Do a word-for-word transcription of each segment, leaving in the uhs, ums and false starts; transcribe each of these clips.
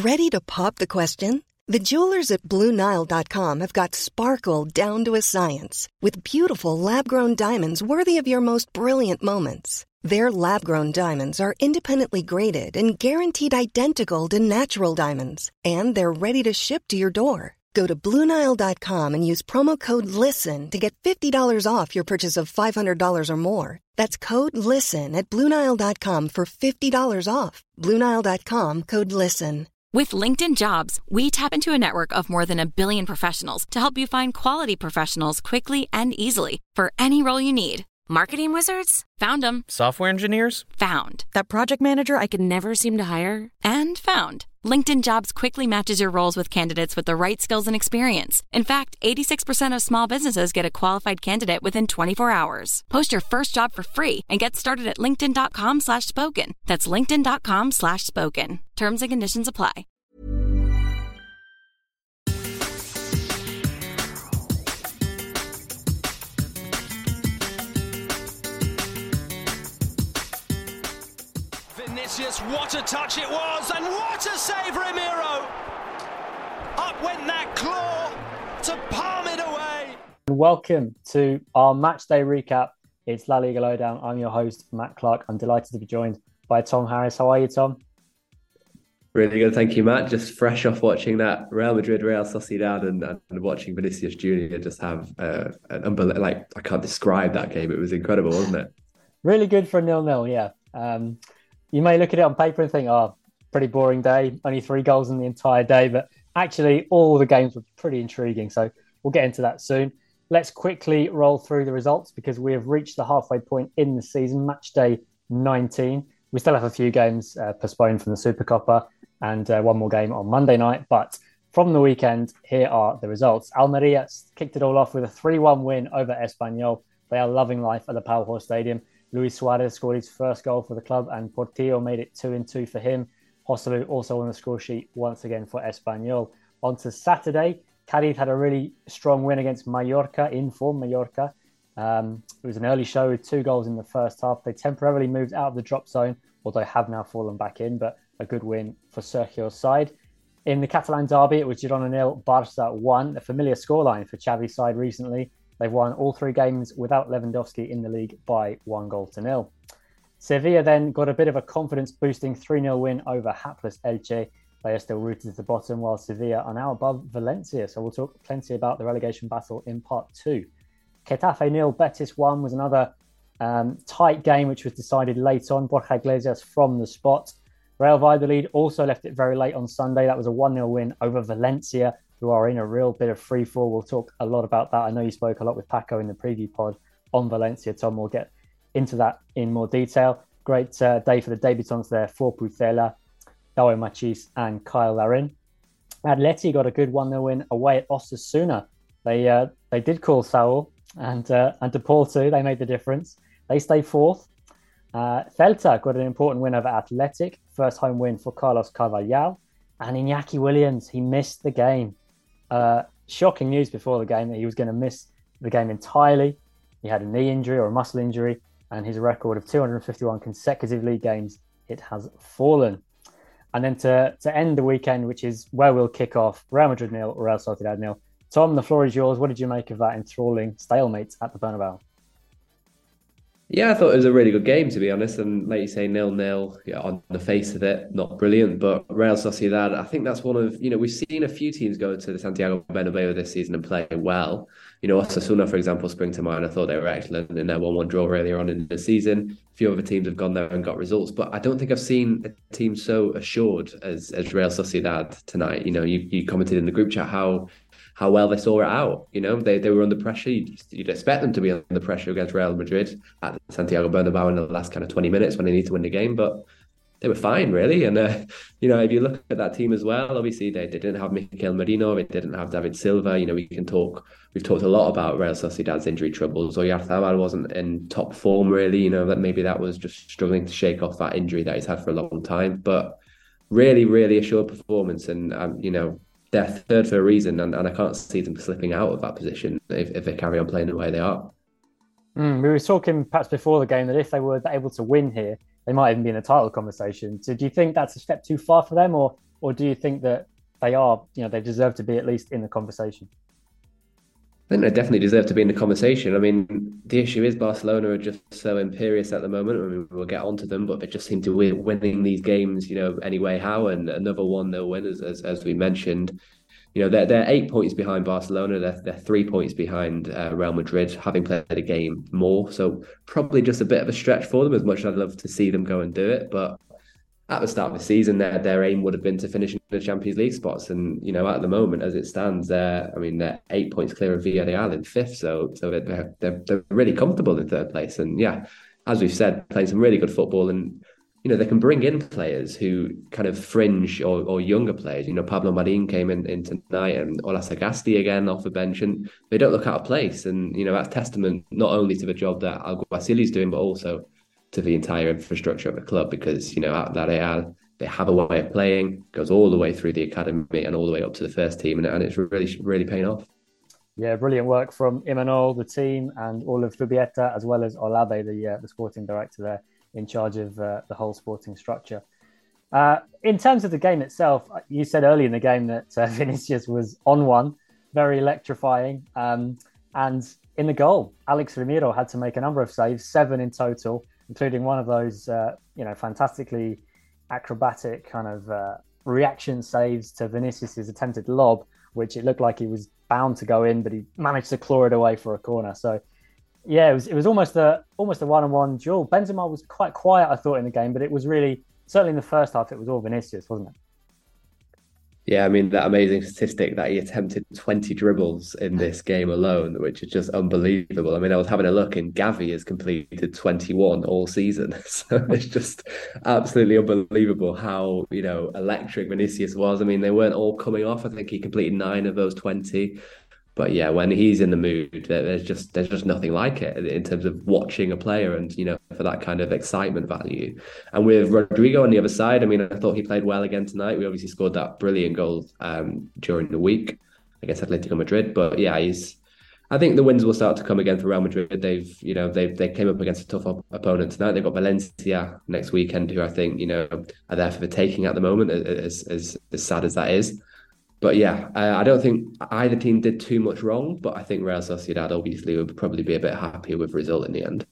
Ready to pop the question? The jewelers at Blue Nile dot com have got sparkle down to a science with beautiful lab-grown diamonds worthy of your most brilliant moments. Their lab-grown diamonds are independently graded and guaranteed identical to natural diamonds, and they're ready to ship to your door. Go to Blue Nile dot com and use promo code LISTEN to get fifty dollars off your purchase of five hundred dollars or more. That's code LISTEN at Blue Nile dot com for fifty dollars off. Blue Nile dot com, code LISTEN. With LinkedIn Jobs, we tap into a network of more than a billion professionals to help you find quality professionals quickly and easily for any role you need. Marketing wizards? Found them. Software engineers? Found. That project manager I could never seem to hire? And found. LinkedIn Jobs quickly matches your roles with candidates with the right skills and experience. In fact, eighty-six percent of small businesses get a qualified candidate within twenty-four hours. Post your first job for free and get started at linkedin.com slash spoken. That's linkedin.com slash spoken. Terms and conditions apply. Vinicius, what a touch it was, and what a save, Ramiro! Up went that claw to palm it away. Welcome to our match day recap. It's La Liga Lowdown. I'm your host, Matt Clark. I'm delighted to be joined by Tom Harris. How are you, Tom? Really good, thank you, Matt. Just fresh off watching that Real Madrid, Real Sociedad, and, and watching Vinicius Junior just have uh, an unbelievable, like, I can't describe that game. It was incredible, wasn't it? Really good for a nil-nil, yeah. Um, you may look at it on paper and think, oh, pretty boring day, only three goals in the entire day, but actually all the games were pretty intriguing. So we'll get into that soon. Let's quickly roll through the results because we have reached the halfway point in the season, match day nineteen. We still have a few games uh, postponed from the Supercopa and uh, one more game on Monday night. But from the weekend, here are the results. Almeria kicked it all off with a three one win over Espanyol. They are loving life at the Pau José Stadium. Luis Suarez scored his first goal for the club and Portillo made it two and two for him. Joselu also on the score sheet once again for Espanyol. On to Saturday, Cadiz had a really strong win against Mallorca, in form Mallorca. Um, it was an early show with two goals in the first half. They temporarily moved out of the drop zone, although have now fallen back in, but a good win for Sergio's side. In the Catalan derby, it was Girona nil, Barça one, a familiar scoreline for Xavi's side recently. They've won all three games without Lewandowski in the league by one goal to nil. Sevilla then got a bit of a confidence-boosting three nil win over hapless Elche. They are still rooted at the bottom, while Sevilla are now above Valencia. So we'll talk plenty about the relegation battle in part two. Getafe nil, Betis one was another um, tight game, which was decided late on. Borja Iglesias from the spot. Real Valladolid also left it very late on Sunday. That was a one nil win over Valencia, who are in a real bit of free fall. We'll talk a lot about that. I know you spoke a lot with Paco in the preview pod on Valencia, Tom. We'll get into that in more detail. Great uh, day for the debutants there for Pucela, Dawo Machis and Kyle Larin. Atleti got a good one nil win away at Osasuna. They uh, they did call Saul and uh, and DePaul too. They made the difference. They stay fourth. Uh, Celta got an important win over Athletic. First home win for Carlos Carvalhal. And Iñaki Williams, he missed the game. Uh, shocking news before the game that he was going to miss the game entirely. He had a knee injury or a muscle injury, and his record of two hundred fifty-one consecutive league games, it has fallen. And then to, to end the weekend, which is where we'll kick off, Real Madrid nil, Real Sociedad nil. Tom, the floor is yours. What did you make of that enthralling stalemate at the Bernabeu? Yeah, I thought it was a really good game, to be honest. And like you say, nil-nil, yeah, on the face of it, not brilliant. But Real Sociedad, I think that's one of, you know, we've seen a few teams go to the Santiago Bernabeu this season and play well. You know, Osasuna, for example, spring to mind. I thought they were excellent in their one one draw earlier on in the season. A few other teams have gone there and got results. But I don't think I've seen a team so assured as, as Real Sociedad tonight. You know, you, you commented in the group chat how how well they saw it out. You know, they, they were under pressure. You'd, you'd expect them to be under pressure against Real Madrid at Santiago Bernabeu in the last kind of twenty minutes when they need to win the game. But they were fine, really. And, uh, you know, if you look at that team as well, obviously they, they didn't have Mikel Merino, they didn't have David Silva. You know, we can talk, we've talked a lot about Real Sociedad's injury troubles. Oyarzabal wasn't in top form, really. You know, that maybe that was just struggling to shake off that injury that he's had for a long time. But really, really assured performance. And, um, you know, they're third for a reason. And, and I can't see them slipping out of that position if, if they carry on playing the way they are. Mm, we were talking perhaps before the game that if they were able to win here, they might even be in a title conversation. So do you think that's a step too far for them, or or do you think that they are, you know, they deserve to be at least in the conversation? I think they definitely deserve to be in the conversation. I mean, the issue is Barcelona are just so imperious at the moment. I mean, we'll get onto them, but they just seem to be winning these games, you know, anyway how, and another one they'll win, as, as, as we mentioned. You know, they're, they're eight points behind Barcelona. They're, they're three points behind uh, Real Madrid, having played a game more. So probably just a bit of a stretch for them, as much as I'd love to see them go and do it. But at the start of the season, their their aim would have been to finish in the Champions League spots, and you know, at the moment, as it stands, they're I mean they're eight points clear of Villarreal in fifth, so so they're they're they're really comfortable in third place, and yeah, as we've said, playing some really good football, and you know they can bring in players who kind of fringe or, or younger players. You know, Pablo Marin came in, in tonight, and Ola Sagasti again off the bench, and they don't look out of place, and you know that's testament not only to the job that Alguacil's doing, but also to the entire infrastructure of the club, because, you know, at La Real, they have a way of playing, goes all the way through the academy and all the way up to the first team, and, and it's really, really paying off. Yeah, brilliant work from Imanol, the team, and all of Zubieta, as well as Olabe, the uh, the sporting director there, in charge of uh, the whole sporting structure. Uh, in terms of the game itself, you said early in the game that uh, Vinicius was on one, very electrifying, um, and in the goal, Alex Ramiro had to make a number of saves, seven in total, including one of those, uh, you know, fantastically acrobatic kind of uh, reaction saves to Vinicius's attempted lob, which it looked like he was bound to go in, but he managed to claw it away for a corner. So, yeah, it was it was almost a almost a one-on-one duel. Benzema was quite quiet, I thought, in the game, but it was really, certainly in the first half, it was all Vinicius, wasn't it? Yeah, I mean, that amazing statistic that he attempted twenty dribbles in this game alone, which is just unbelievable. I mean, I was having a look, and Gavi has completed twenty-one all season. So it's just absolutely unbelievable how, you know, electric Vinicius was. I mean, they weren't all coming off. I think he completed nine of those twenty. But yeah, when he's in the mood, there's just there's just nothing like it in terms of watching a player and, you know, for that kind of excitement value. And with Rodrigo on the other side, I mean, I thought he played well again tonight. We obviously scored that brilliant goal um, during the week against Atletico Madrid. But yeah, he's. I think the wins will start to come again for Real Madrid. They've, you know, they they came up against a tough op- opponent tonight. They've got Valencia next weekend, who I think, you know, are there for the taking at the moment, as as, as sad as that is. But yeah, uh, I don't think either team did too much wrong, but I think Real Sociedad obviously would probably be a bit happier with the result in the end.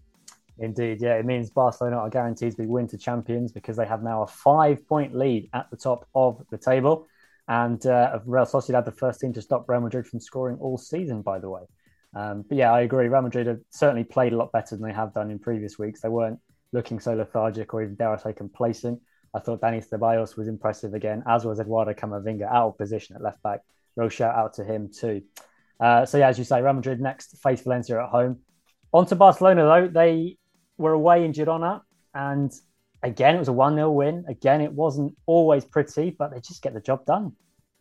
Indeed, yeah. It means Barcelona are guaranteed to be winter champions because they have now a five-point lead at the top of the table. And uh, Real Sociedad, the first team to stop Real Madrid from scoring all season, by the way. Um, but yeah, I agree. Real Madrid have certainly played a lot better than they have done in previous weeks. They weren't looking so lethargic or even, dare I say, complacent. I thought Dani Ceballos was impressive again, as was Eduardo Camavinga, out of position at left back. Real shout out to him too. Uh, so yeah, as you say, Real Madrid next face Valencia at home. On to Barcelona though. They were away in Girona, and again, it was a one nil win. Again, it wasn't always pretty, but they just get the job done.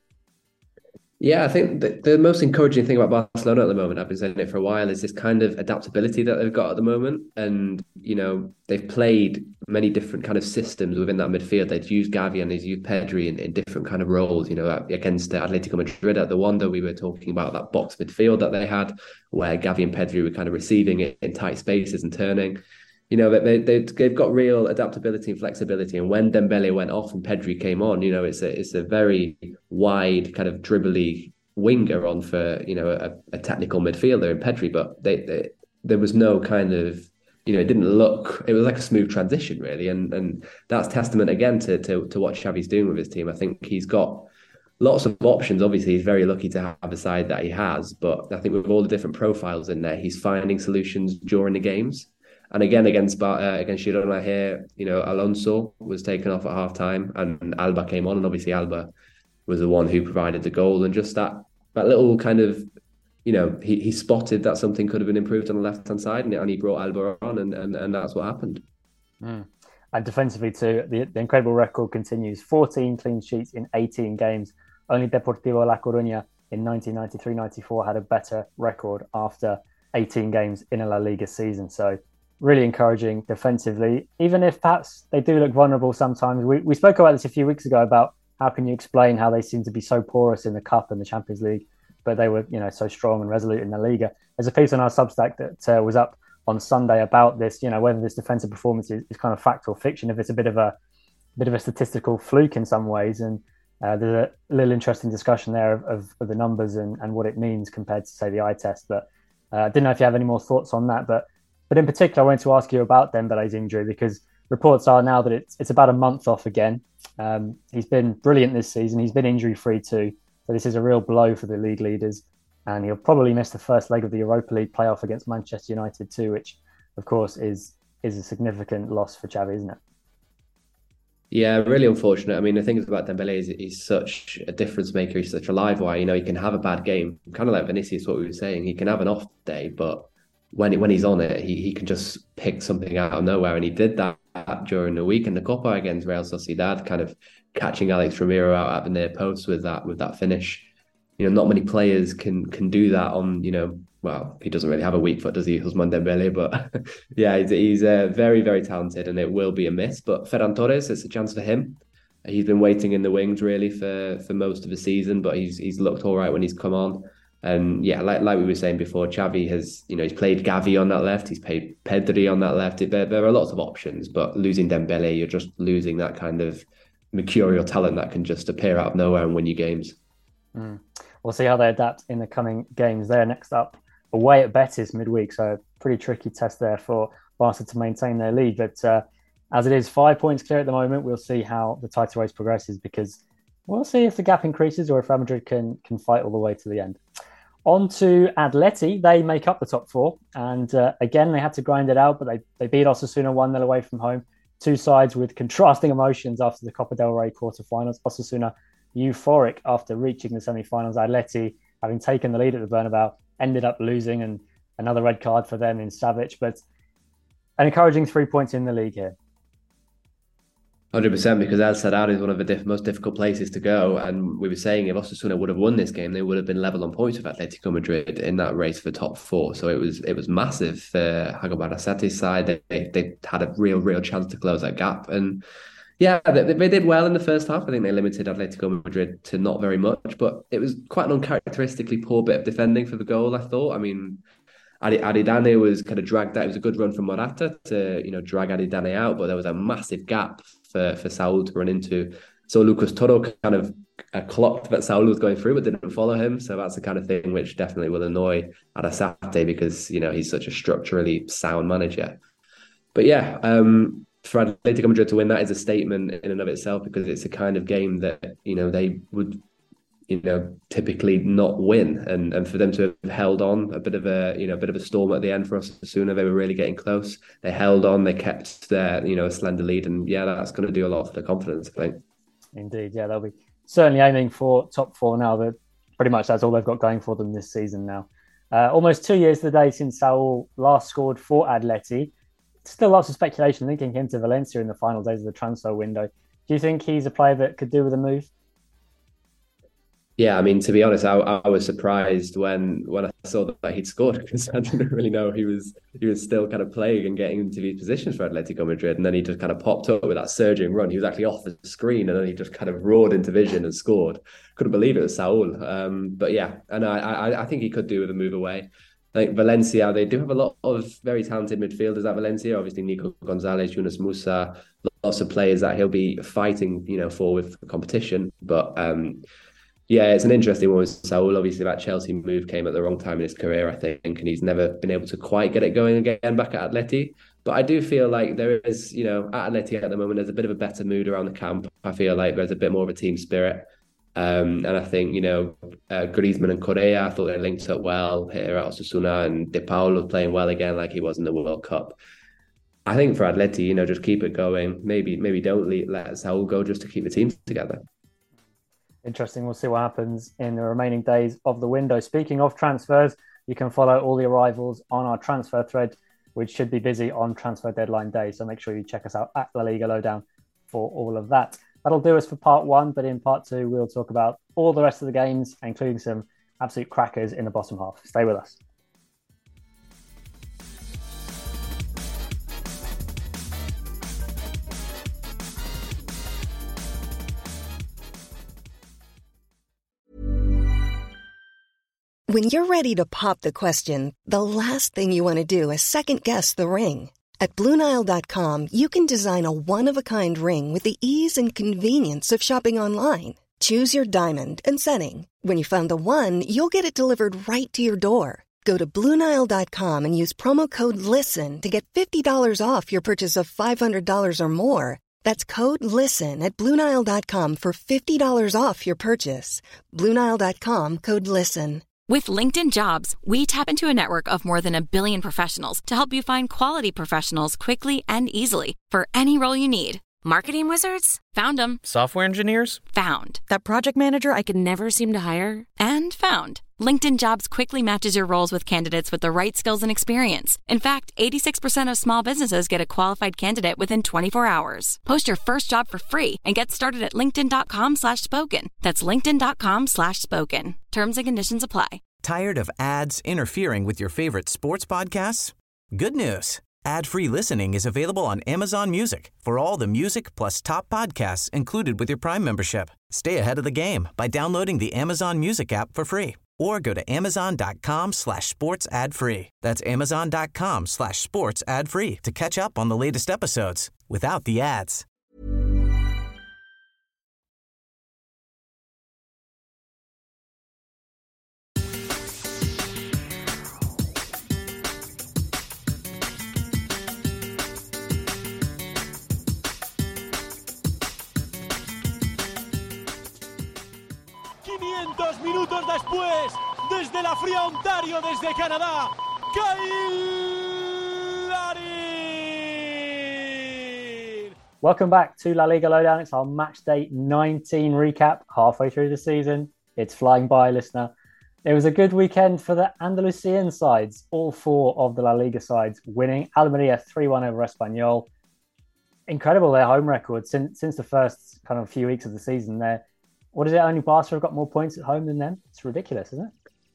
Yeah, I think the, the most encouraging thing about Barcelona at the moment, I've been saying it for a while, is this kind of adaptability that they've got at the moment. And, you know, they've played many different kind of systems within that midfield. They've used Gavi and they've used Pedri in, in different kind of roles, you know, against Atletico Madrid at the Wanda, we were talking about that box midfield that they had, where Gavi and Pedri were kind of receiving it in tight spaces and turning. You know, they, they, they've got real adaptability and flexibility. And when Dembele went off and Pedri came on, you know, it's a it's a very wide kind of dribbly winger on for, you know, a, a technical midfielder in Pedri. But they, they there was no kind of, you know, it didn't look, it was like a smooth transition, really. And and that's testament again to, to, to what Xavi's doing with his team. I think he's got lots of options. Obviously, he's very lucky to have a side that he has. But I think with all the different profiles in there, he's finding solutions during the games. And again, against uh, against Girona here, you know, Alonso was taken off at half time and Alba came on. And obviously Alba was the one who provided the goal. And just that that little kind of, you know, he, he spotted that something could have been improved on the left-hand side and, and he brought Alba on and, and, and that's what happened. Mm. And defensively too, the, the incredible record continues. fourteen clean sheets in eighteen games. Only Deportivo La Coruña in nineteen ninety-three ninety-four had a better record after eighteen games in a La Liga season. So really encouraging defensively, even if perhaps they do look vulnerable sometimes. We we spoke about this a few weeks ago about how can you explain how they seem to be so porous in the Cup and the Champions League, but they were, you know, so strong and resolute in the Liga. There's a piece on our Substack that uh, was up on Sunday about this, you know, whether this defensive performance is, is kind of fact or fiction, if it's a bit of a a bit of a statistical fluke in some ways. And uh, there's a little interesting discussion there of, of, of the numbers and, and what it means compared to, say, the eye test. But I uh, didn't know if you have any more thoughts on that. But but in particular, I wanted to ask you about Dembele's injury, because reports are now that it's it's about a month off again. Um, he's been brilliant this season. He's been injury-free too. So this is a real blow for the league leaders. And he'll probably miss the first leg of the Europa League playoff against Manchester United too, which, of course, is is a significant loss for Xavi, isn't it? Yeah, really unfortunate. I mean, the thing about Dembele is he's such a difference maker. He's such a live wire. You know, he can have a bad game, kind of like Vinicius, what we were saying. He can have an off day, but when when he's on it, he, he can just pick something out of nowhere. And he did that during the week in the Copa against Real Sociedad, kind of catching Alex Romero out at the near post with that with that finish. You know, not many players can can do that on, you know, well, he doesn't really have a weak foot, does he, Ousmane Dembele? But yeah, he's, he's uh, very, very talented, and it will be a miss. But Ferran Torres, it's a chance for him. He's been waiting in the wings really for for most of the season, but he's he's looked all right when he's come on. And yeah, like like we were saying before, Xavi has, you know, he's played Gavi on that left, he's played Pedri on that left. There, there are lots of options, but losing Dembele, you're just losing that kind of mercurial talent that can just appear out of nowhere and win you games. Mm. We'll see how they adapt in the coming games. They're next up away at Betis midweek, so a pretty tricky test there for Barca to maintain their lead. But uh, as it is five points clear at the moment, we'll see how the title race progresses, because we'll see if the gap increases or if Real Madrid can can fight all the way to the end. On to Atleti. They make up the top four, and uh, again they had to grind it out, but they, they beat Osasuna one nil away from home. Two sides with contrasting emotions after the Copa del Rey quarterfinals. Osasuna euphoric after reaching the semi-finals. Atleti, having taken the lead at the Bernabeu, ended up losing, and another red card for them in Savic. But an encouraging three points in the league here. one hundred percent, because El Sadar is one of the diff- most difficult places to go. And we were saying if Osasuna would have won this game, they would have been level on points with Atletico Madrid in that race for top four. So it was it was massive for Jago Barasate's side. They, they, they had a real, real chance to close that gap. And yeah, they, they did well in the first half. I think they limited Atletico Madrid to not very much, but it was quite an uncharacteristically poor bit of defending for the goal, I thought. I mean, Aridane was kind of dragged out. It was a good run from Morata to, you know, drag Aridane out, but there was a massive gap for, for Saul to run into. So Lucas Toro kind of uh, clocked that Saul was going through, but didn't follow him. So that's the kind of thing which definitely will annoy Arrasate, because, you know, he's such a structurally sound manager. But yeah, um, for Atletico Madrid to win, that is a statement in and of itself, because it's a kind of game that, you know, they would, you know, typically not win, and and for them to have held on, a bit of a, you know, a bit of a storm at the end for Osasuna. They were really getting close. They held on. They kept their, you know, a slender lead, and yeah, that's going to do a lot for their confidence, I think. Indeed, yeah, they'll be certainly aiming for top four now. That pretty much that's all they've got going for them this season now. Uh, almost two years to the day since Saul last scored for Atleti. Still lots of speculation linking him to Valencia in the final days of the transfer window. Do you think he's a player that could do with a move? Yeah, I mean, to be honest, I, I was surprised when when I saw that he'd scored, because I didn't really know he was he was still kind of playing and getting into these positions for Atletico Madrid. And then he just kind of popped up with that surging run. He was actually off the screen, and then he just kind of roared into vision and scored. Couldn't believe it was Saul. Um, but yeah, and I, I I think he could do with a move away. I think Valencia, they do have a lot of very talented midfielders at Valencia. Obviously, Nico Gonzalez, Yunus Musa, lots of players that he'll be fighting, you know, for with the competition. But um, yeah, it's an interesting one with Saul. Obviously, that Chelsea move came at the wrong time in his career, I think, and he's never been able to quite get it going again back at Atleti. But I do feel like there is, you know, at Atleti at the moment, there's a bit of a better mood around the camp. I feel like there's a bit more of a team spirit. Um, and I think, you know, uh, Griezmann and Correa, I thought they linked up well here at Osasuna, and De Paul was playing well again like he was in the World Cup. I think for Atleti, you know, just keep it going. Maybe maybe don't let Saul go, just to keep the team together. Interesting. We'll see what happens in the remaining days of the window. Speaking of transfers, you can follow all the arrivals on our transfer thread, which should be busy on transfer deadline day. So make sure you check us out at La Liga Lowdown for all of that. That'll do us for part one, but in part two, we'll talk about all the rest of the games, including some absolute crackers in the bottom half. Stay with us. When you're ready to pop the question, the last thing you want to do is second-guess the ring. At Blue Nile dot com, you can design a one-of-a-kind ring with the ease and convenience of shopping online. Choose your diamond and setting. When you find the one, you'll get it delivered right to your door. Go to Blue Nile dot com and use promo code LISTEN to get fifty dollars off your purchase of five hundred dollars or more. That's code LISTEN at Blue Nile dot com for fifty dollars off your purchase. Blue Nile dot com, code LISTEN. With LinkedIn Jobs, we tap into a network of more than a billion professionals to help you find quality professionals quickly and easily for any role you need. Marketing wizards? Found them. Software engineers? Found. That project manager I could never seem to hire? And found. LinkedIn Jobs quickly matches your roles with candidates with the right skills and experience. In fact, eighty-six percent of small businesses get a qualified candidate within twenty-four hours. Post your first job for free and get started at linkedin.com slash spoken. That's linkedin.com slash spoken. Terms and conditions apply. Tired of ads interfering with your favorite sports podcasts? Good news. Ad-free listening is available on Amazon Music for all the music plus top podcasts included with your Prime membership. Stay ahead of the game by downloading the Amazon Music app for free or go to amazon.com slash sports ad free. That's amazon.com slash sports ad free to catch up on the latest episodes without the ads. quinientos minutos después, desde la fría Ontario, desde Canadá, Kyle Larin! Welcome back to La Liga Lowdown. It's our match day nineteen recap, halfway through the season. It's flying by, listener. It was a good weekend for the Andalusian sides, all four of the La Liga sides winning. Almeria three one over Espanyol. Incredible, their home record since since the first kind of few weeks of the season. There, what is it? Only Barca have got more points at home than them. It's ridiculous, isn't it?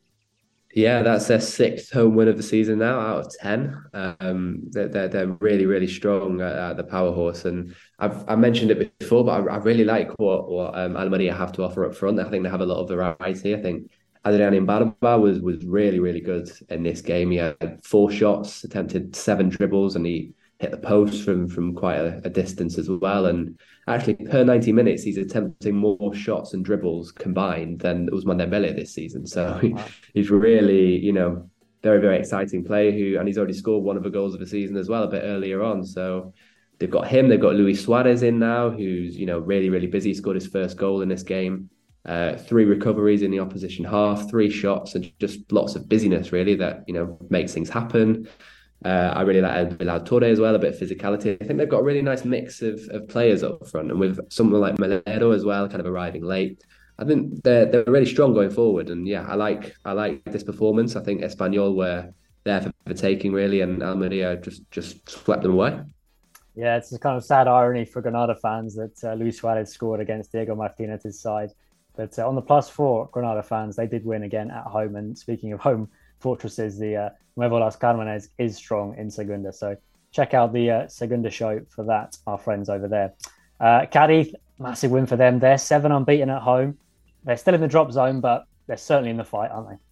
Yeah, that's their sixth home win of the season now out of ten. Um, they're, they're they're really really strong at, at the power horse, and I've I mentioned it before, but I, I really like what what um, Almeria have to offer up front. I think they have a lot of variety. I think Adrián Imbarba was was really really good in this game. He had four shots, attempted seven dribbles, and he hit the post from from quite a, a distance as well. And actually, per ninety minutes, he's attempting more shots and dribbles combined than Ousmane Dembélé this season. So wow. He's really, you know, very, very exciting player who, and he's already scored one of the goals of the season as well a bit earlier on. So they've got him, they've got Luis Suarez in now, who's, you know, really, really busy. He scored his first goal in this game. Uh, three recoveries in the opposition half, three shots, and just lots of busyness, really, that, you know, makes things happen. Uh, I really like Bilal Torre as well, a bit of physicality. I think they've got a really nice mix of, of players up front, and with someone like Melero as well, kind of arriving late. I think they're they're really strong going forward, and yeah, I like I like this performance. I think Espanyol were there for the taking, really, and Almeria just just swept them away. Yeah, it's a kind of sad irony for Granada fans that uh, Luis Suarez scored against Diego Martinez's side. But uh, on the plus four, Granada fans, they did win again at home. And speaking of home fortresses, the uh, Nuevo Las Carmenes is strong in Segunda. So check out the uh, Segunda show for that, our friends over there. Uh, Cadiz, massive win for them. They're seven unbeaten at home. They're still in the drop zone, but they're certainly in the fight, aren't they?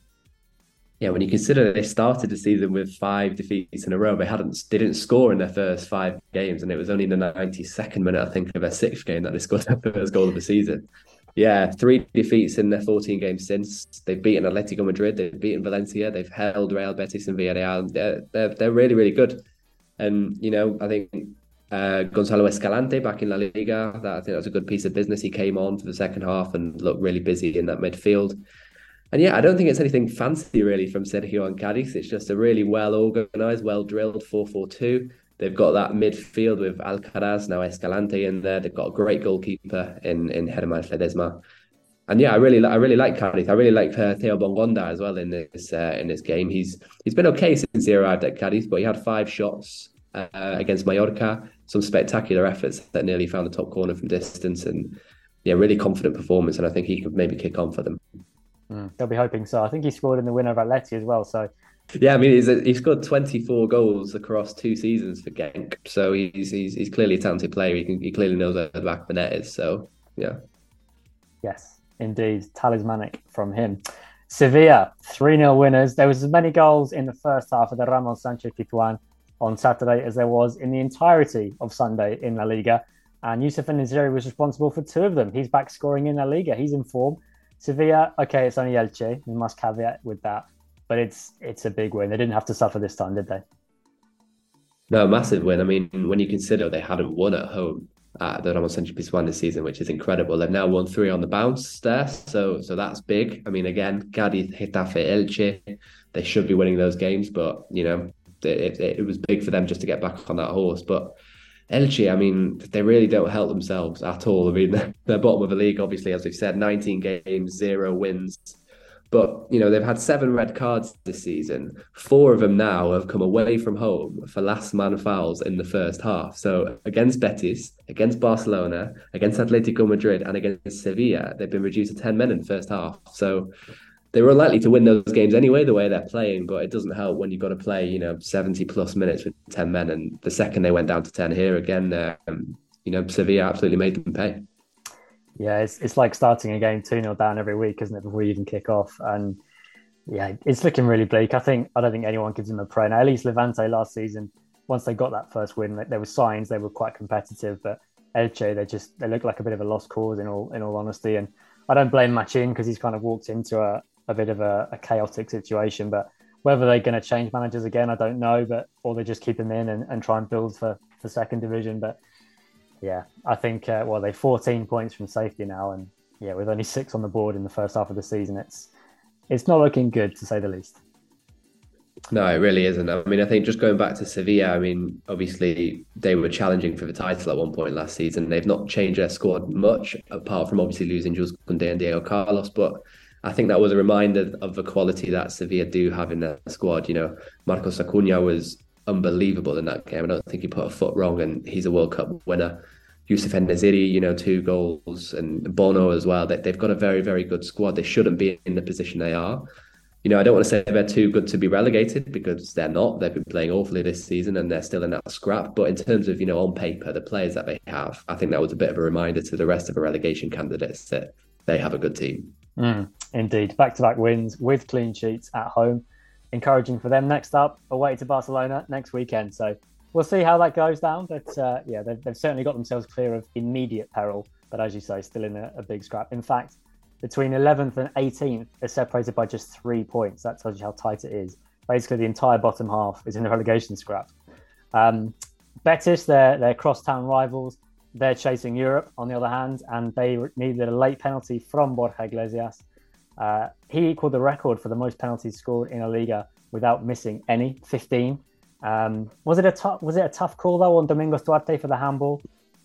Yeah, when you consider they started the season with five defeats in a row, they hadn't, they didn't score in their first five games, and it was only in the ninety-second minute, I think, of their sixth game that they scored their first goal of the season. Yeah, three defeats in their fourteen games since. They've beaten Atletico Madrid, they've beaten Valencia, they've held Real Betis and Villarreal. They're, they're, they're really, really good. And, you know, I think uh, Gonzalo Escalante back in La Liga, that, I think that was a good piece of business. He came on for the second half and looked really busy in that midfield. And yeah, I don't think it's anything fancy really from Sergio and Cadiz. It's just a really well-organised, well-drilled four four two. They've got that midfield with Alcaraz, now Escalante in there. They've got a great goalkeeper in, in Germán Ledesma. And yeah, I really I really like Cadiz. I really like uh, Theo Bongonda as well in this uh, in this game. He's He's been okay since he arrived at Cadiz, but he had five shots uh, against Mallorca. Some spectacular efforts that nearly found the top corner from distance. And yeah, really confident performance. And I think he could maybe kick on for them. Mm, they'll be hoping so. I think he scored in the win over Atleti as well. So yeah, I mean, he's a, he scored twenty-four goals across two seasons for Genk. So he's he's he's clearly a talented player. He can he clearly knows where the back of the net is. So yeah. Yes, indeed, talismanic from him. Sevilla three nil winners. There was as many goals in the first half of the Ramon Sanchez Pizjuan on Saturday as there was in the entirety of Sunday in La Liga. And Youssef En-Nesyri was responsible for two of them. He's back scoring in La Liga. He's in form. Sevilla, okay, it's only Elche. We must caveat with that. But it's it's a big win. They didn't have to suffer this time, did they? No, massive win. I mean, when you consider they hadn't won at home at the Ramos Sánchez Pizjuán this season, which is incredible. They've now won three on the bounce there. So so that's big. I mean, again, Cádiz, Getafe, Elche, they should be winning those games. But, you know, it, it, it was big for them just to get back on that horse. But Elche, I mean, they really don't help themselves at all. I mean, they're, they're bottom of the league, obviously, as we've said, nineteen games, zero wins. But, you know, they've had seven red cards this season. Four of them now have come away from home for last man fouls in the first half. So against Betis, against Barcelona, against Atletico Madrid, and against Sevilla, they've been reduced to ten men in the first half. So they were unlikely to win those games anyway, the way they're playing, but it doesn't help when you've got to play, you know, seventy plus minutes with ten men. And the second they went down to ten here again, um, you know, Sevilla absolutely made them pay. Yeah, it's it's like starting a game two nil down every week, isn't it, before you even kick off? And yeah, it's looking really bleak. I think I don't think anyone gives them a prayer. Now, at least Levante last season, once they got that first win, there were signs they were quite competitive. But Elche, they just they look like a bit of a lost cause in all in all honesty. And I don't blame Machin because he's kind of walked into a, a bit of a, a chaotic situation. But whether they're going to change managers again, I don't know. But or they just keep him in and, and try and build for, for second division. But yeah, I think, uh, well, they're fourteen points from safety now. And yeah, with only six on the board in the first half of the season, it's it's not looking good, to say the least. No, it really isn't. I mean, I think just going back to Sevilla, I mean, obviously they were challenging for the title at one point last season. They've not changed their squad much, apart from obviously losing Jules Koundé and Diego Carlos. But I think that was a reminder of the quality that Sevilla do have in their squad. You know, Marcos Acuna was unbelievable in that game. I don't think he put a foot wrong, and he's a World Cup winner. Youssef En-Nesyri, you know, two goals, and Bono as well. They, they've got a very, very good squad. They shouldn't be in the position they are. You know, I don't want to say they're too good to be relegated, because they're not. They've been playing awfully this season and they're still in that scrap. But in terms of, you know, on paper, the players that they have, I think that was a bit of a reminder to the rest of the relegation candidates that they have a good team. Mm, indeed. Back-to-back wins with clean sheets at home. Encouraging for them. Next up, away to Barcelona next weekend. So we'll see how that goes down. But uh, yeah, they've, they've certainly got themselves clear of immediate peril. But as you say, still in a, a big scrap. In fact, between eleventh and eighteenth, they're separated by just three points. That tells you how tight it is. Basically, the entire bottom half is in a relegation scrap. Um, Betis, they're, they're crosstown rivals. They're chasing Europe, on the other hand, and they needed a late penalty from Borja Iglesias. Uh, he equalled the record for the most penalties scored in a Liga without missing any, fifteen. Um, was it a tough? Was it a tough call though on Domingos Duarte for the handball?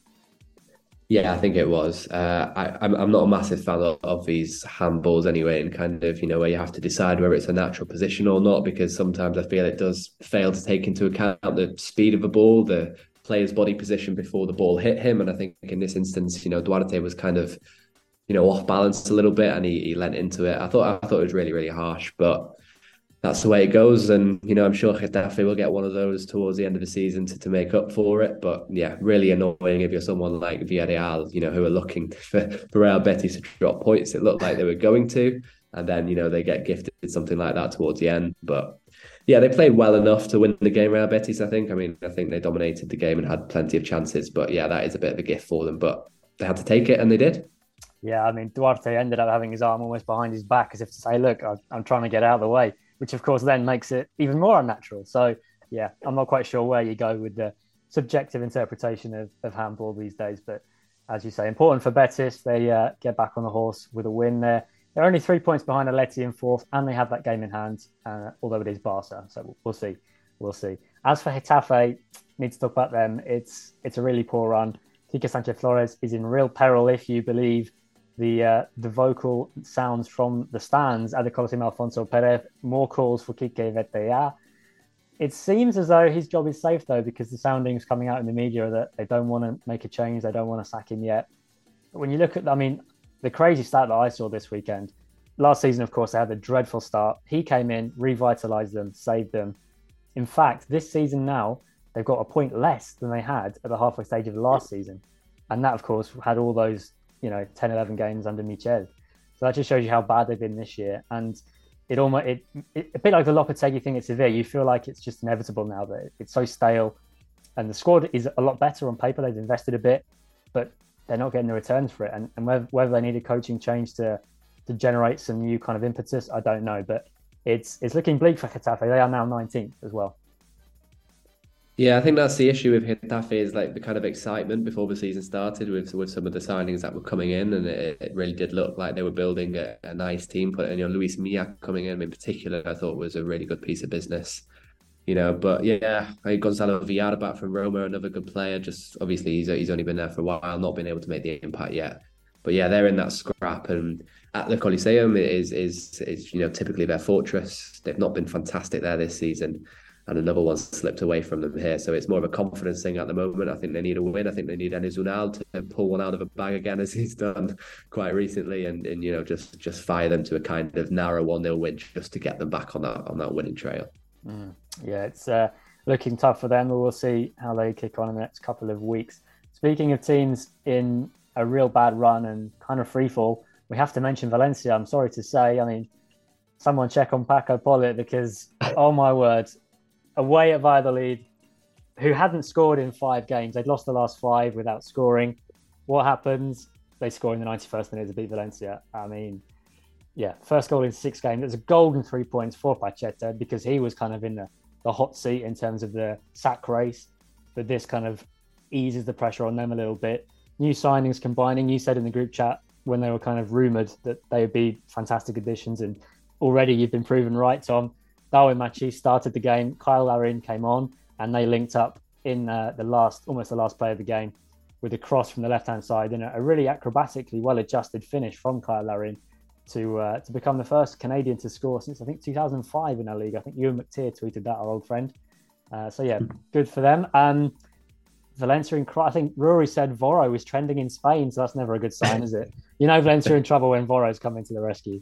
Yeah, I think it was. Uh, I, I'm I'm not a massive fan of, of these handballs anyway, and kind of, you know, where you have to decide whether it's a natural position or not, because sometimes I feel it does fail to take into account the speed of the ball, the player's body position before the ball hit him. And I think in this instance, you know, Duarte was kind of, you know, off balance a little bit, and he, he leant into it. I thought I thought it was really, really harsh, but that's the way it goes. And, you know, I'm sure Getafe will get one of those towards the end of the season to, to make up for it. But yeah, really annoying if you're someone like Villarreal, you know, who are looking for, for Real Betis to drop points. It looked like they were going to, and then, you know, they get gifted something like that towards the end. But yeah, they played well enough to win the game, Real Betis, I think. I mean, I think they dominated the game and had plenty of chances. But yeah, that is a bit of a gift for them. But they had to take it, and they did. Yeah, I mean, Duarte ended up having his arm almost behind his back as if to say, look, I'm trying to get out of the way, which of course then makes it even more unnatural. So yeah, I'm not quite sure where you go with the subjective interpretation of, of handball these days. But as you say, important for Betis. They uh, get back on the horse with a win there. They're only three points behind Atleti in fourth, and they have that game in hand, uh, although it is Barca. So we'll see. We'll see. As for Getafe, need to talk about them. It's it's a really poor run. Quique Sanchez Flores is in real peril, if you believe the uh, the vocal sounds from the stands at the Coliseum Alfonso Perez. More calls for Quique Vetea. It seems as though his job is safe, though, because the soundings coming out in the media are that they don't want to make a change. They don't want to sack him yet. But when you look at, I mean, the crazy stat that I saw this weekend, last season, of course, they had a dreadful start. He came in, revitalised them, saved them. In fact, this season now, they've got a point less than they had at the halfway stage of the last season. And that, of course, had all those, you know, ten, eleven games under Michel. So that just shows you how bad they've been this year. And it almost it, it a bit like the Lopetegui thing at Sevilla. You feel like it's just inevitable now that it's so stale, and the squad is a lot better on paper. They've invested a bit, but they're not getting the returns for it. And, and whether, whether they need a coaching change to to generate some new kind of impetus, I don't know. But it's it's looking bleak for Getafe. They are now nineteenth as well. Yeah, I think that's the issue with Getafe, is like the kind of excitement before the season started with with some of the signings that were coming in, and it, it really did look like they were building a, a nice team. But you know, Luis Milla coming in in particular, I thought was a really good piece of business. You know, but yeah, I think Gonzalo Villar back from Roma, another good player. Just obviously he's he's only been there for a while, not been able to make the impact yet. But yeah, they're in that scrap, and at the Coliseum is is is you know typically their fortress. They've not been fantastic there this season, and another one slipped away from them here. So it's more of a confidence thing at the moment. I think they need a win. I think they need Enes Unal to pull one out of a bag again, as he's done quite recently, and and you know just just fire them to a kind of narrow one nil win just to get them back on that on that winning trail. Mm. Yeah, it's uh, looking tough for them, but we'll see how they kick on in the next couple of weeks. Speaking of teams in a real bad run and kind of free fall, we have to mention Valencia. I'm sorry to say. I mean, someone check on Paco Polit, because, oh my word, away at Valladolid, who hadn't scored in five games. They'd lost the last five without scoring. What happens? They score in the ninety-first minute to beat Valencia. I mean, yeah, first goal in six games. It was a golden three points for Pacheta, because he was kind of in the, the hot seat in terms of the sack race. But this kind of eases the pressure on them a little bit. New signings combining. You said in the group chat when they were kind of rumoured that they would be fantastic additions, and already you've been proven right, Tom. Darwin Machi started the game. Kyle Larin came on, and they linked up in uh, the last, almost the last play of the game, with a cross from the left-hand side and a really acrobatically well-adjusted finish from Kyle Larin to uh, to become the first Canadian to score since, I think, two thousand five in our league. I think Ewan McTeer tweeted that, our old friend. Uh, so, yeah, good for them. Um, Valencia in I think Rory said Voro is trending in Spain, so that's never a good sign, is it? You know Valencia in trouble when Voro's coming to the rescue.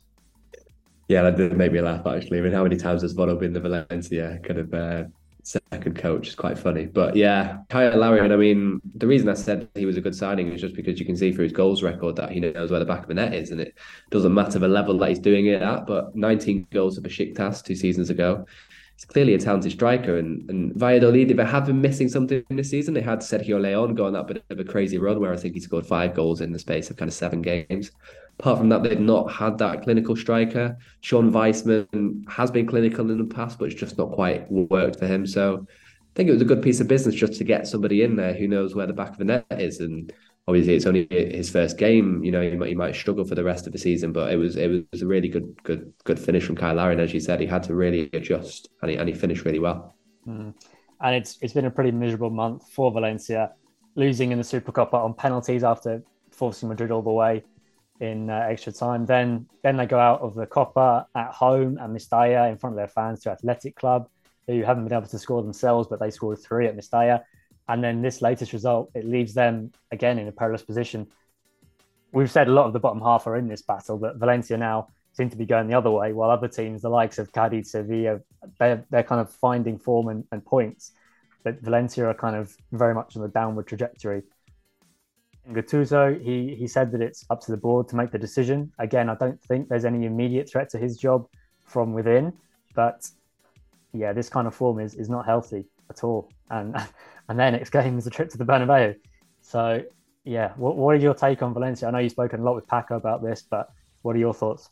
Yeah, that did make me laugh, actually. I mean, how many times has Voro been the Valencia kind of uh, second coach? It's quite funny. But yeah, Kyle Larin, I mean, the reason I said he was a good signing is just because you can see through his goals record that he knows where the back of the net is, and it doesn't matter the level that he's doing it at, but nineteen goals for Besiktas two seasons ago. He's clearly a talented striker, and, and Valladolid, if they have been missing something this season, they had Sergio León go on that bit of a crazy run where I think he scored five goals in the space of kind of seven games. Apart from that, they've not had that clinical striker. Sean Weissman has been clinical in the past, but it's just not quite worked for him. So I think it was a good piece of business just to get somebody in there who knows where the back of the net is. And obviously, it's only his first game. You know, he might, he might struggle for the rest of the season, but it was it was a really good good good finish from Kyle Larin. As you said, he had to really adjust, and he and he finished really well. Mm. And it's it's been a pretty miserable month for Valencia, losing in the Supercopa on penalties after forcing Madrid all the way in uh, extra time. Then then they go out of the Copa at home at Mestalla in front of their fans to Athletic Club, who haven't been able to score themselves, but they scored three at Mestalla. And then this latest result, it leaves them again in a perilous position. We've said a lot of the bottom half are in this battle, but Valencia now seem to be going the other way, while other teams, the likes of Cadiz, Sevilla, they're, they're kind of finding form and, and points. But Valencia are kind of very much on a downward trajectory. Gattuso, he he said that it's up to the board to make the decision. Again, I don't think there's any immediate threat to his job from within, but yeah, this kind of form is is not healthy at all. And and their next game is a trip to the Bernabeu. So yeah, what what are your take on Valencia? I know you've spoken a lot with Paco about this, but what are your thoughts?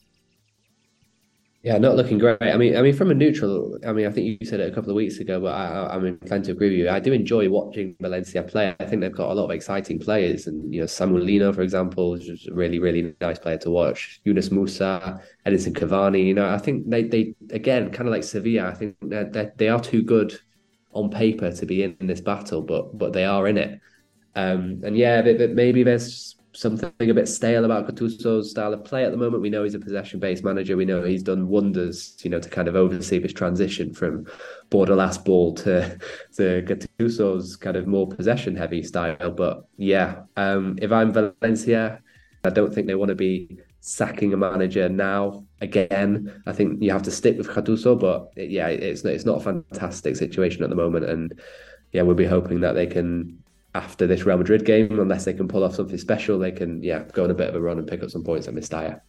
Yeah, not looking great. I mean, I mean, from a neutral, I mean, I think you said it a couple of weeks ago, but I, I'm inclined to agree with you. I do enjoy watching Valencia play. I think they've got a lot of exciting players, and you know, Samuel Lino, for example, is just a really, really nice player to watch. Yunus Musa, Edinson Cavani. You know, I think they, they again, kind of like Sevilla. I think that they are too good on paper to be in, in this battle, but but they are in it. Um, and yeah, they, they, maybe there's something a bit stale about Gattuso's style of play at the moment. We know he's a possession-based manager. We know he's done wonders, you know, to kind of oversee this transition from border last ball to to Gattuso's kind of more possession-heavy style. But yeah, um, if I'm Valencia, I don't think they want to be sacking a manager now again. I think you have to stick with Gattuso, but it, yeah, it's it's not a fantastic situation at the moment. And yeah, we'll be hoping that they can, after this Real Madrid game, unless they can pull off something special, they can, yeah, go on a bit of a run and pick up some points at Mestalla.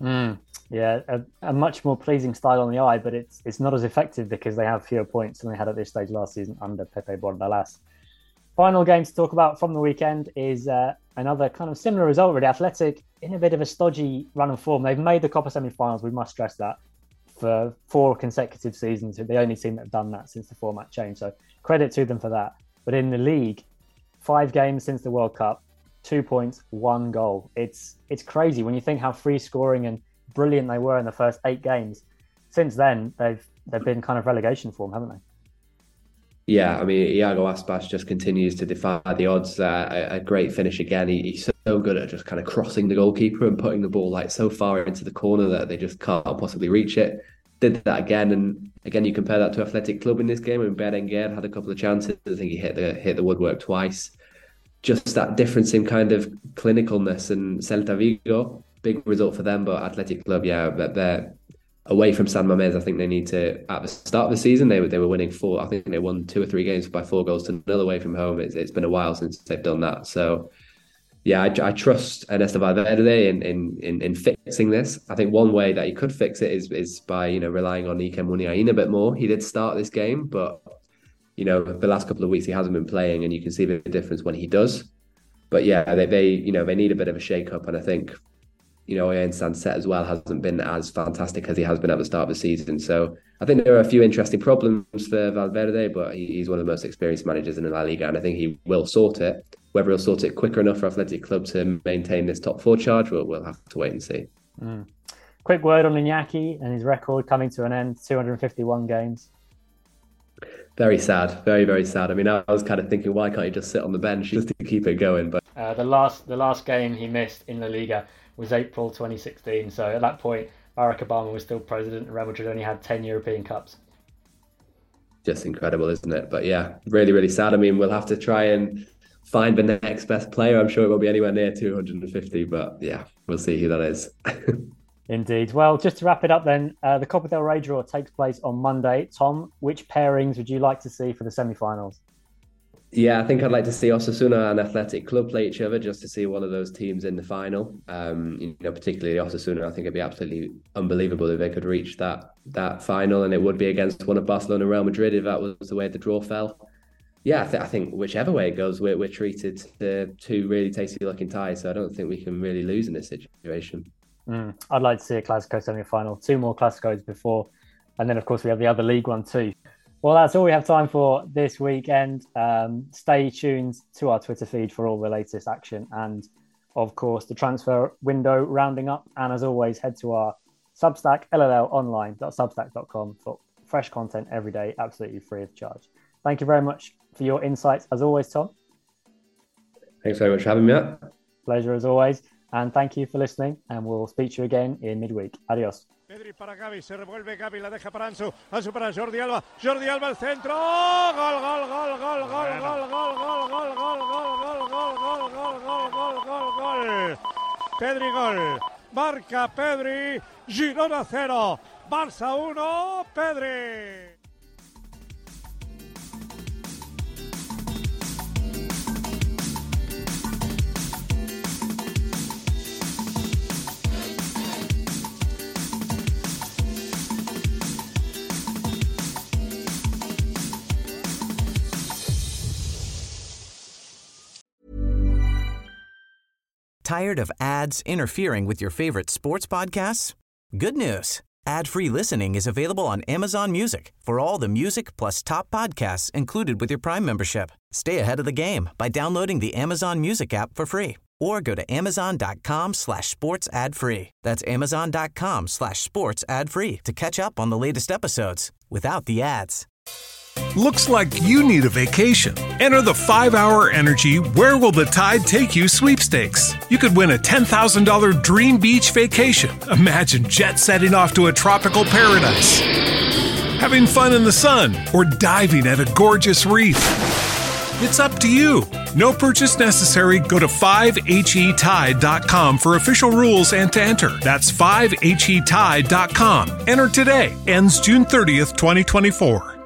Mm, yeah, a, a much more pleasing style on the eye, but it's it's not as effective because they have fewer points than they had at this stage last season under Pepe Bordalas. Final game to talk about from the weekend is uh, another kind of similar result, really. Athletic in a bit of a stodgy run of form. They've made the Copa semi-finals, we must stress that, for four consecutive seasons. They're the only team that have done that since the format changed, so credit to them for that. But in the league, five games since the World Cup, two points, one goal. It's it's crazy when you think how free scoring and brilliant they were in the first eight games. Since then, they've they've been kind of relegation form, haven't they? Yeah, I mean, Iago Aspas just continues to defy the odds. Uh, a, a great finish again. He, he's so good at just kind of crossing the goalkeeper and putting the ball like so far into the corner that they just can't possibly reach it. Did that again, and again you compare that to Athletic Club in this game, and Berenguer had a couple of chances. I think he hit the hit the woodwork twice. Just that difference in kind of clinicalness. And Celta Vigo, big result for them, but Athletic Club, yeah, they're away from San Mamés. I think they need to, at the start of the season, they were they were winning four. I think they won two or three games by four goals to nil away from home. It's, it's been a while since they've done that. So, yeah, I, I trust Ernesto Valverde in, in in in fixing this. I think one way that he could fix it is is by, you know, relying on Iker Muniain a bit more. He did start this game, but, you know, the last couple of weeks he hasn't been playing, and you can see the difference when he does. But yeah, they, they you know, they need a bit of a shake-up, and I think, you know, Ollane Sancet as well hasn't been as fantastic as he has been at the start of the season. So I think there are a few interesting problems for Valverde, but he, he's one of the most experienced managers in the La Liga, and I think he will sort it. Whether he'll sort it quicker enough for Athletic Club to maintain this top four charge, we'll, we'll have to wait and see. Mm. Quick word on Iñaki and his record coming to an end, two hundred fifty-one games. Very sad, very, very sad. I mean, I was kind of thinking, why can't he just sit on the bench just to keep it going? But uh, the last the last game he missed in La Liga was April twenty sixteen. So at that point, Barack Obama was still president, and Real Madrid only had ten European Cups. Just incredible, isn't it? But yeah, really, really sad. I mean, we'll have to try and find the next best player. I'm sure it won't be anywhere near two hundred fifty, but yeah, we'll see who that is. Indeed. Well, just to wrap it up then, uh, the Copa del Rey draw takes place on Monday. Tom, which pairings would you like to see for the semi-finals? Yeah, I think I'd like to see Osasuna and Athletic Club play each other, just to see one of those teams in the final. Um, you know, particularly Osasuna, I think it'd be absolutely unbelievable if they could reach that that final, and it would be against one of Barcelona and Real Madrid if that was the way the draw fell. Yeah, I, th- I think whichever way it goes, we're, we're treated to two really tasty-looking ties, so I don't think we can really lose in this situation. Mm, I'd like to see a Clásico semi-final, two more Clásicos before, and then of course we have the other League One too. Well, that's all we have time for this weekend. Um, stay tuned to our Twitter feed for all the latest action, and of course the transfer window rounding up. And as always, head to our Substack, l l l online dot substack dot com, for fresh content every day, absolutely free of charge. Thank you very much for your insights as always, Tom. Thanks very much for having me, Matt. Pleasure as always. And thank you for listening, and we'll speak to you again in midweek. Adiós. Pedri para Gavi, se revuelve Gavi, la deja para Ansu, Ansu para Jordi Alba, Jordi Alba al centro, gol, gol, gol, gol, gol, gol, gol, gol, gol, gol, gol, gol, gol, gol, gol, gol, gol, gol, Pedri gol, marca Pedri, Girona cero, Barça uno, Pedri. Tired of ads interfering with your favorite sports podcasts? Good news. Ad-free listening is available on Amazon Music for all the music plus top podcasts included with your Prime membership. Stay ahead of the game by downloading the Amazon Music app for free, or go to amazon.com slash sports ad free. That's amazon.com slash sports ad free to catch up on the latest episodes without the ads. Looks like you need a vacation. Enter the five hour Energy Where Will the Tide Take You sweepstakes. You could win a ten thousand dollars dream beach vacation. Imagine jet setting off to a tropical paradise, having fun in the sun, or diving at a gorgeous reef. It's up to you. No purchase necessary. Go to five h e tide dot com for official rules and to enter. That's five h e tide dot com. Enter today. Ends June thirtieth, twenty twenty-four.